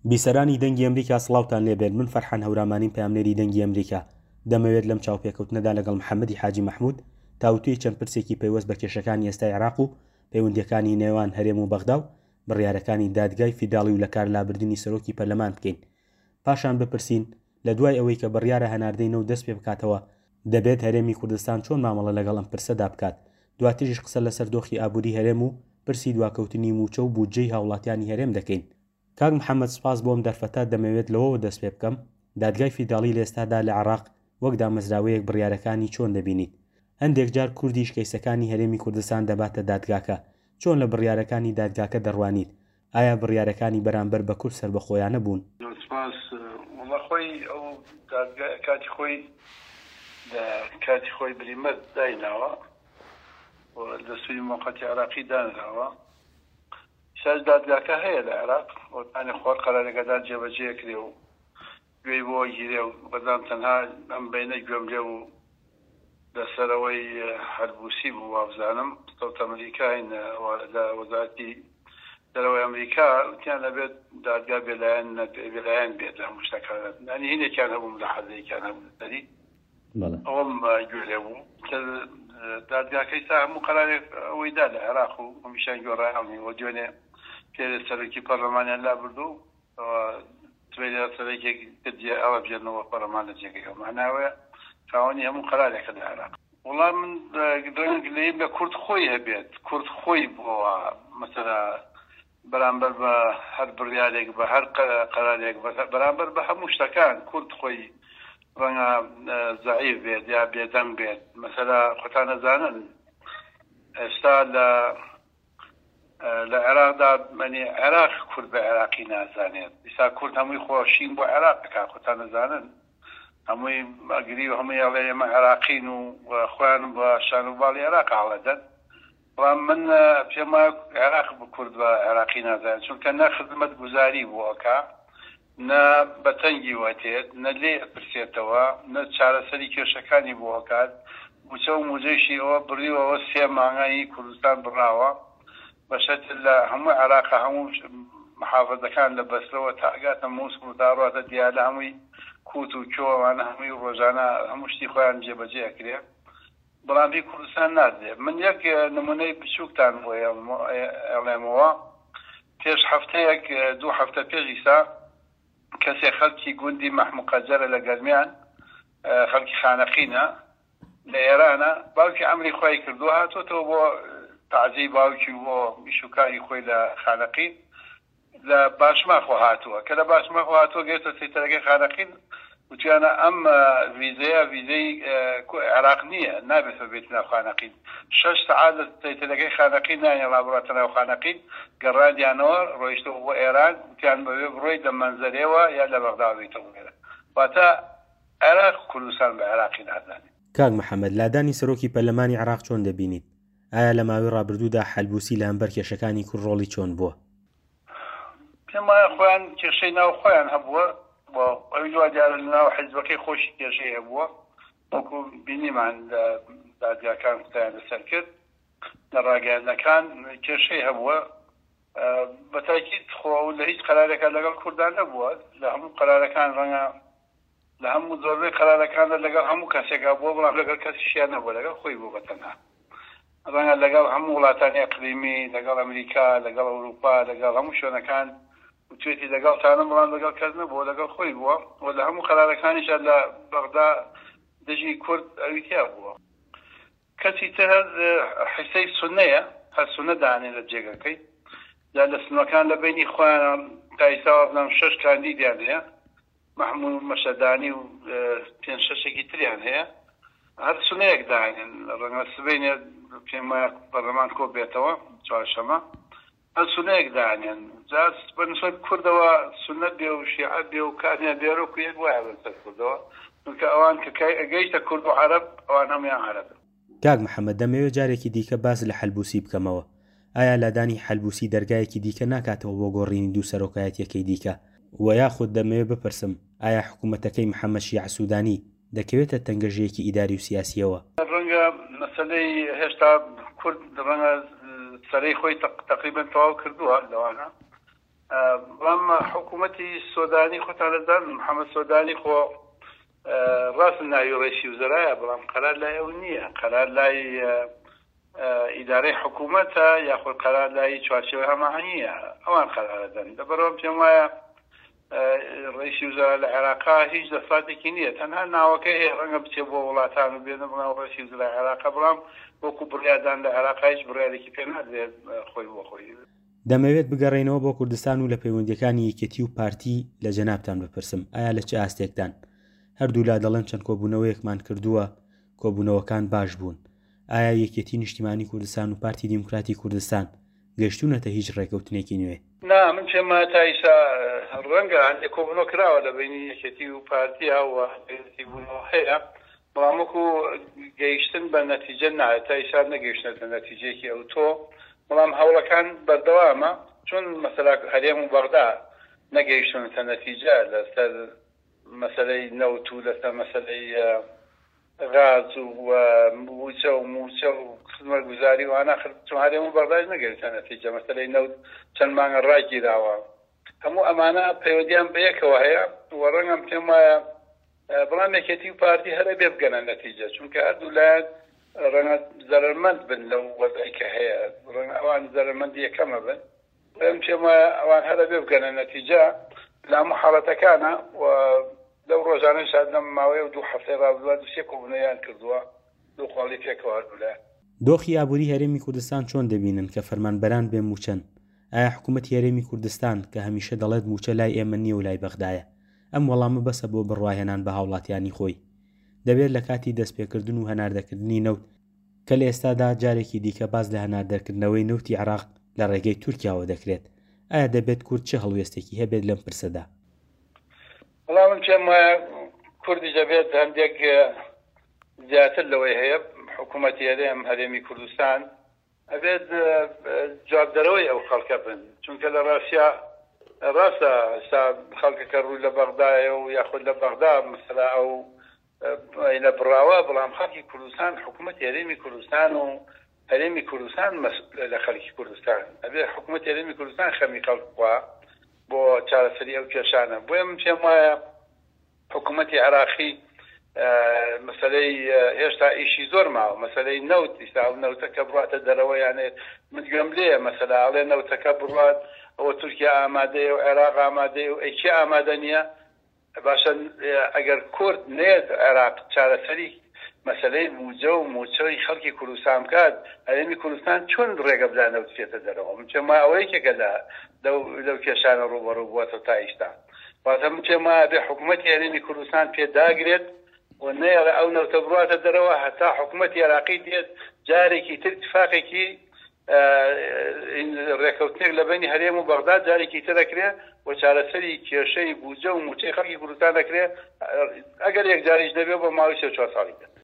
بیسەرانی دەنگی ئەمریکا سڵاوتان لێبێت. من فەرحان هەورامانیم پامنێری دەنگی ئەمریکا. دەمەوێت لەم چاوپێکەوتنەدا لەگەڵ محەممەدی حاجی مەحموود تاوتوی چەند پرسێکی پەیوەست بە کێشەکانی ئێستای عێراق و پەیوەندیەکانی نێوان هەرێم و بەغدا و بڕیارەکانی دادگای فیداڵی و لە کار لابردنی سەرۆکی پەرلەمان بکەین. پاشان بپرسین لە دوای ئەوەی کە بڕیارە هەناردەینە و دەست پێ بکاتەوە دەبێت هەرێمی کوردستان چۆن مامەڵە لەگەڵ ئەم پرسەدا بکات. دواتریش قسە لەسەر دۆخی ئابووری هەرێم و پرسی دواکەوتنی موچە و بودجەی هاوڵاتیانی هەرێم دەکەین. کاک محەممەد سپاس بۆم دەرفەتە دەمەوێت لەوەوە دەست پێ بکەم. دادگای فیداڵی لە ئێستادا لە عێراق وەک دامەزراوەیەک بڕیارەکانی چۆن دەبینیت؟ هەندێک جار کوردیش کەیسەکانی هەرێمی کوردستان دەباتە دادگاکە. چۆن لە بڕیارەکانی دادگاکە دەڕوانیت؟ ئایا بڕیارەکانی بەرامبەر بە کورد سەر بەخۆیانە بوون؟ خۆی ئەو کاتی خۆی بریمەت دایناوە دەستوری موقەتی عێراقی دانراوە. ساز دادگاکە هەیە لە عێراق وەتانی خۆر قەرارەکەدان جێبەجێ کرێ و گوێی بۆ گیرێ و بەدام تەنها ئەم بینە گوێم لێ و لەسەرەوەی هەربوسی بوو وابزانم سەوت ئەمریکاین لە وەزارەتی دەرەوەی ئەمریکا وتیان لەبێت دادگا بێلایەن بێت لە هەموو شتەکانات نانی هینێکیان هەبووم لە حەزەیەکیان هەبوو دەری ئەوەم گوێ لێ بوو کە دادگاکەی تا هەموو قەرارێک ئەوەی دا لە عێراق و هەمیشان گۆڕایانی وە دوێنێ پێرە سەرۆکی پەرلەمانیان لا بردو سبەیدا سەرۆکێک کردیە ئەوە بژێنەوە پەرلەمان لە جێگەکە معناوەیە خاوەنی هەموو قەرارێکە لە عێراق. وەڵام من دۆنگلەی بە کورد خۆی هەبێت کورد خۆی بۆەوە مەسەلا بەرامبەر بە هەر بڕیارێک بە هەر قەرارێک بەرامبەر بە هەموو شتەکان کورد خۆی ڕەنگە زەعیف بێت یا بێدەنگ بێت. مەسەلا خۆتان نەزانن ئێستا لە عێراقدا منی عێراق کورد بە عێراقی نازانێت. ئێستا کورد هەمووی خۆشین بۆ عێراق دەکات خۆتان نەزانن هەمووی ئەگری و هەمووی ئەڵێ ئێمە عێراقین و خۆیان بە شانوباڵی عێراق هەڵەدەن. بەڵام من پێم وایە عێراق بە کورد بە عێراقی نازانێت چونکە نە خزمەت گوزاری بۆەکە نە بەتەنگی وەتێت نە لێ پرسێتەوە نە چارەسەری کێشەکانی بۆکات موچە و موجەیشی ئەوە بڕیوەوە 3 مانگایی کوردستان بڕاوە بەشەت لە هەموو عێراقا هەموو محافەزەکان لە بەسرەوە تاگاتە مووسڵ و داڕاتە دیا لە هەمووی کووت و کۆوانە هەمووی ڕۆژانە هەموو شتی خۆیان جێبەجێ ئەکرێ بەڵامی کوردستان نادێ. من یەک نمونەی بچووکتان بۆ ئەڵێمەوە پێش هەفتەیەک 2 هەفتە پێش ئیسا کەسێ خەڵکی گوندی مەحموود قەجەرە لە گەرمیان خەڵکی خانەقینە لە ئێرانە باوکی ئەمری خۆی کردو هاتوۆتەوە بۆ تعزیی باوکی بۆ میشوکاری خۆی لە خانەقین لە باشماخۆ هاتووە کە لە باشماخۆ هاتووە گەێتە سەیتەرەکەی خانەقین وتیانە ئەم ویزەی عێراق نییە نابێتە بێت ناو خانەقین 6 سەعات لە سەیتەرەکەی خانەقین نانیە ڕابڕاتە ناو خانەقین گەڕاندیانەوە ڕۆیشتەوە بۆ ئێران وتیان بەوێ بڕۆی لە مەنزەرەوە یا لە بەغدا بێتەوە لێرە واتە عێراق کوردستان بە عێراقی نازانێت. کاک محەممەد لادانی سەرۆکی پەرلەمانی عێراق چۆن دەبینیت؟ ئایا لە ماوەی ڕابردوودا حەلبوسی لە هەمبەر کێشەکانی کورد ڕۆڵی چۆن بووە؟ پێم وایە خۆیان کێشەی ناو خۆیان هەبووە بۆ ئەوی دوا دیارە لە ناو حیزبەکەی خۆشی کێشەی هەبووە وەکو بینیمان لە دادگاکان قسەیان لەسەر کرد لە ڕاگەیاندنەکان کێشەی هەبووە بە تاکید خۆ لە هیچ قەرارێکە لەگەڵ کوردان نەبووە لە هەموو قەرارەکان ڕەنگە لە هەموو زۆربەی قەرارەکاندا لەگەڵ هەموو کەسێکا بووە بەڵام لەگەڵ کەسیشیان نەبووە لەگەڵ خۆی بوو بەتەنها ڕەنگە لەگەڵ هەموو وڵاتانی ئەقلیمی لەگەڵ ئەمریکا لەگەڵ ئەوروپا لەگەڵ هەموو شوێنەکان وتوێتی لەگەڵ تانە بەڵام لەگەڵ کەس نەبووە لەگەڵ خۆی بووە و لە هەموو قەرارەکانیشە لە بەغدا دژی کورد ئەویتیا بووە. کەسی تر حیسەی سونەیە هەر سونە دانێ لە جێگەکەی یا لە سنوەکان لە بینی خۆیان تا ئیساوە بڵام 6 کاندیدیان هەیە محمود مەشەدانی و 5-6 تریان هەیە هەر سونەیەک داهێن ڕەنگە سبەینێ پێم وایە پەرلەمان کۆ بێتەوە چوارشەمە هەر سونەیەک داهێن جاس بەنسبەت کوردەوە سونەت بێ و شیعەت بێ و کاتیان بێرۆک و یەک وایە بەسەر کوردەوە چونکە ئەوان کە ئەگەیشتە کورد و عەرەب ئەوان هەمویان عەرەبن. کاک محەممەد دەمەوێت جارێکی دیکە باس لە حەلبوسی بکەمەوە. ئایا لادانی حەلبوسی دەرگایەکی دیکە ناکاتەوە بۆ گۆڕینی دوو سەرۆکایەتیەکەی دیکە و یاخود دەمەوێت بپرسم ئایا حکوومەتەکەی محەممەد شیع سوودانی دەکەوێتە تەنگەژەیەکی ئیداری و سیاسیەوە؟ ڕەنگە مەسەلەی هێشتا کورد ڕەنگە سەرەی خۆی تقریبا تەواو کردووە لەوانە بەڵام حکوومەتی سۆدانی خۆتان دەزان محەممەد سۆدانی خۆ ڕاست ناوی ڕێشی وزرایە بەڵام قەرار لای ئەو نییە قەرار لای ئیدارەی حکوومەتە یاخود قەرار لای چوارچێوەی هەماهەنگیە ئەوان قەرارەدەن لەبەرەوە پێم وایە ڕێشی وزرا لە عێراقا هیچ دەساتێکی نییە تەنها ناوەکەی هەیە ڕەنگە بچێ بۆ وڵاتان و بێنە بڵاو ڕێشی وزرای عێراقا بەڵام وەکو بڕیادان لە عێراقا هیچ بڕیارێکی پێ نادرێت خۆی بۆ خۆی. دەمەوێت بگەڕێنەوە بۆ کوردستان و لە پەیوەندیەکانی یەکێتی و پارتی لە جەنابتان بپرسم ئایا لە چه ئاستێکدان هەردوو لا دەڵێن چەند کۆبوونەوەیەکمان کردووە کۆبوونەوەکان باش بوون ئایا یەکێتی نیشتیمانی کوردستان و پارتی دیموکراتی کوردستان گەشتونەتە هیچ ڕێکەوتنێکی نوێ؟ نا من پێمە تا ئیسا ڕەنگە هەندێک کۆبوونەوە کراوە لە بینی یەکێتی و پارتی هاوە یەکێتی بوونەوە هەیە بەڵام وەکو گەیشتن بە نەتیجە نایە تا ئیسا نەگەیشتنە نەتیجەیەکی ئەو تۆ بەڵام هەوڵەکان بەردەوامە چۆن مەسەلا هەرێم و بەغدا نەگەیشتنە نەتیجە لەسەر مەسەلەی نەوت و لەسەر مەسەلەی غاز و موچە و خزمەتگوزاری وانە چۆن هەرێم و بەغدای نەگەیشتنە نەتیجە مەسەلەی نەوت چەند مانگە ڕاگیراوە هەموو ئەمانە پەیوەندیان بەیەکەوە هەیە و ڕەنگەم پێم وایە بەڵام یەکێتی و پارتی هەرە بێ بگەنە نەتیجە چونکە هەردوو لایەن ڕەنگە زەرمەند بن لەو وەزعی کە هەیە ڕەنگە ئەوان زەرمەندی یەکەمە بن پێم وایە ئەوان هەرە بێ بگەنە نەتیجە لە هەموو حاڵەتەکانە و لەو ڕۆژانەی شاید لەم ماوەیە و 2 هەفتەی ڕابردووە 2-3 کۆبوونەوەیان کردووە دوو خواڵی پێکەوە هەردوو لایەن. دۆخی ئابووری هەرێمی کوردستان چۆن دەبینن کە فەرمانبەران بێ موچەن؟ ئایا حکوومەتی هەرێمی کوردستان کە هەمیشە دەڵێت موچە لای ئێمە نییە و لای بەغدایە ئەم وەڵامە بەسە بۆ بڕواهێنان بە هاوڵاتیانی خۆی دەبێت لە کاتی دەستپێکردن و هەناردەکردنی نەوت کە لە ئێستادا جارێکی دیکە باز لە هەناردەکردنەوەی نەوتی عێراق لە ڕێگەی تورکیاوە دەکرێت ئایا دەبێت کورد چه هەڵوێستێکی هەبێت لەم پرسەدا؟ وەڵام من پێم وایە کوردی دەبێت هەندێک زیاتر لەوەی هەیە حکوومەتی هەرێمی کوردستان ئەبێت جوابدەرەوەی ئەو خەڵکە بن چونکە لە ڕاستە خەڵکەکە ڕووی لە بەغدایە و یاخود لە بەغدا مەسەلا ئەو لە بڕاوە بەڵام خەڵکی کوردستان حکوومەتی هەرێمی کوردستان و هەرێمی کوردستان لە خەڵکی کوردستان ئەبێت حکوومەتی هەرێمی کوردستان خەمی خەڵکوا بۆ چارەسەری ئەو کێشانە بۆیە من پێم وایە حکوومەتی عێراقی مەسەلەی هێشتا ئیشی زۆر ماوە مەسەلەی نەوت ئیستا ئەو نەوتەکە بڕاتە دەرەوە یانێ من گوێم لێیە مەسەلا ئەڵێ نەوتەکە بڕات ئەوە تورکیا ئامادەیە و عێراق ئامادەیە و ئەیکی ئامادە نییە باشە ئەگەر کورد نێت عێراق چارەسەری مەسەلەی موجە و موچەی خەڵکی کوردستان بکات هەرێمی کوردستان چۆن ڕێگە بدات نەوت بچێتە دەرەوە من پێم وایە ئەوە یەکێکە لەو کێشانە ڕوبەڕوو بووەتەوە تا ئێستا واتە من پێم وایە بێ حکوومەتی هەرێمی کوردستان پێداگرێت و نەیەڵێ ئەو نەوتە بڕاتە دەرەوە هەتا حکوومەتی عێراقی دێت جارێکی تر اتفاقێکی ڕێکەوتنێک لە بینی هەرێم و بەغداد جارێکی تر دەکرێت و چارەسەری کێشەی بوجە و موچەی خەڵکی کوردستان دەکرێت ئەگەر یەک جاریش دەبێت بۆ ماوەی 3-4 ساڵی